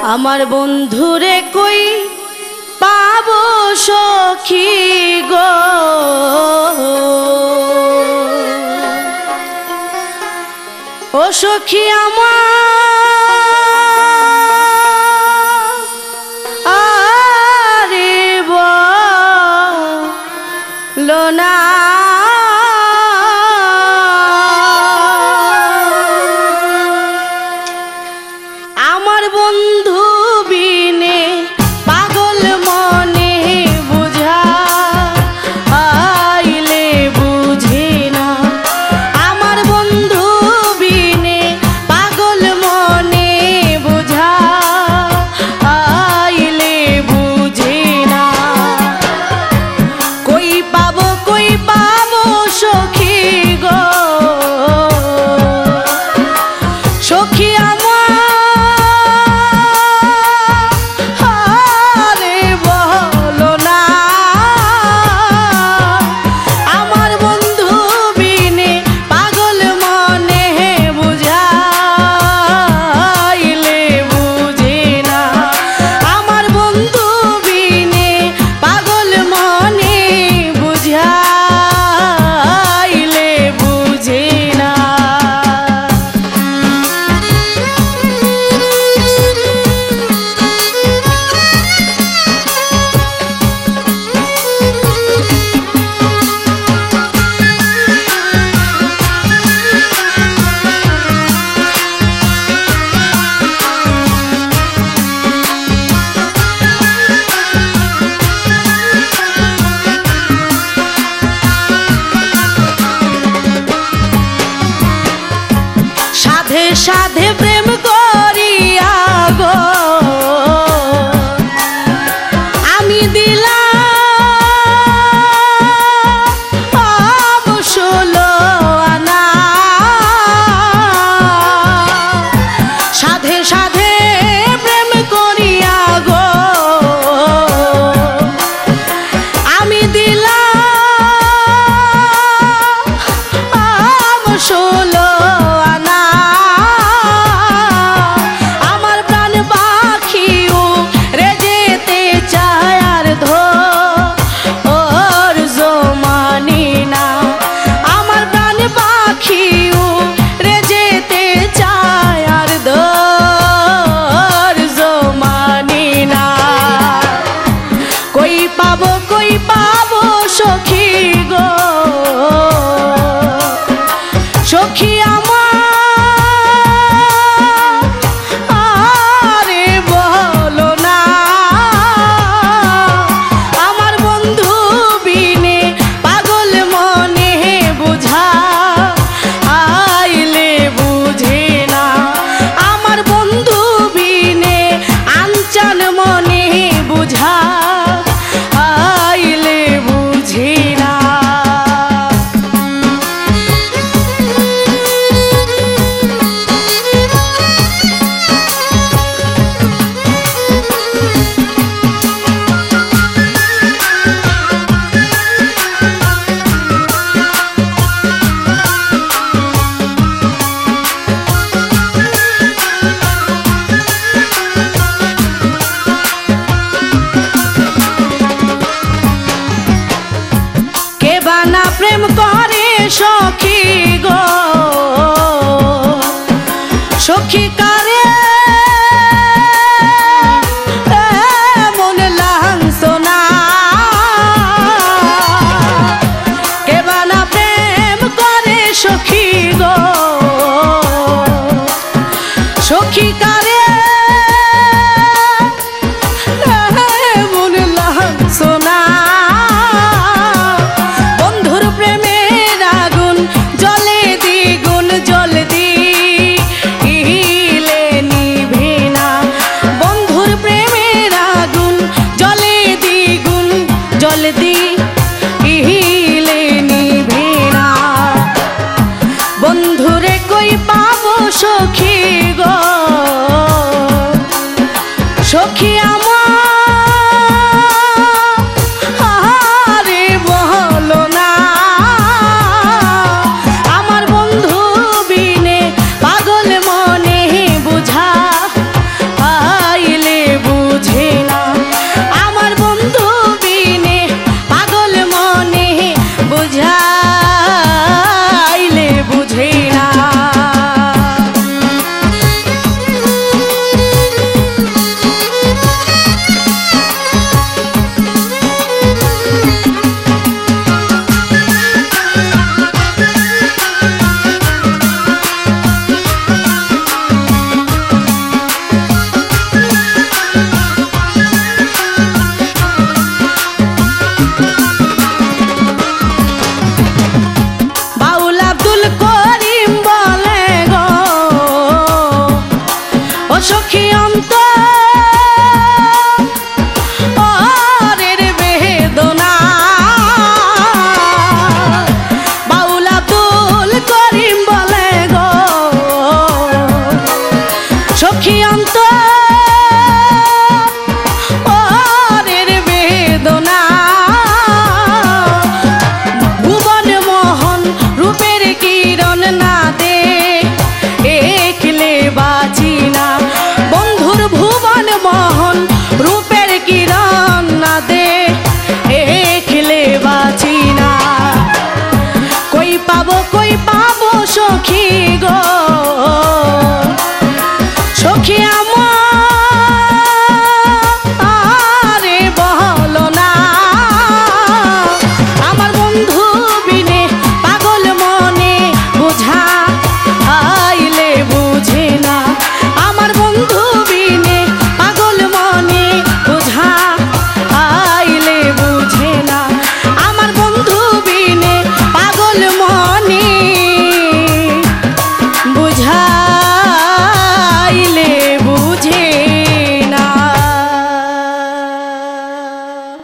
আমার বন্ধুরে কই পাবো সখী গো, ও সখী আমার আরে বলো না। আমার বন্ধু বিনে পাগল মনে বুঝা আইলে বুঝে না। আমার বন্ধু বিনে পাগল মনে বুঝা আইলে বুঝে না। কই পাবো সখী গো, সখী সাধে প্রেম করিয়া গো আমি দিলাম 16 আনা। সাধে প্রেম করিয়া গো আমি দিলাম 16 পাবো সখী গো, সখী আমার আরে বলো না। আমার বন্ধু বিনে পাগল মনে বুঝা আইলে বুঝে না। আমার বন্ধু বিনে আনচান মনে বুঝা প্রেম করে সখী গো, সখী কারে মন লাঞ্ছনা। কে বানা প্রেম করে সখী গো, সখী কারে মন লাঞ্ছনা। জলদি ইলে নিভে না। বন্ধুরে কই পাবো সখী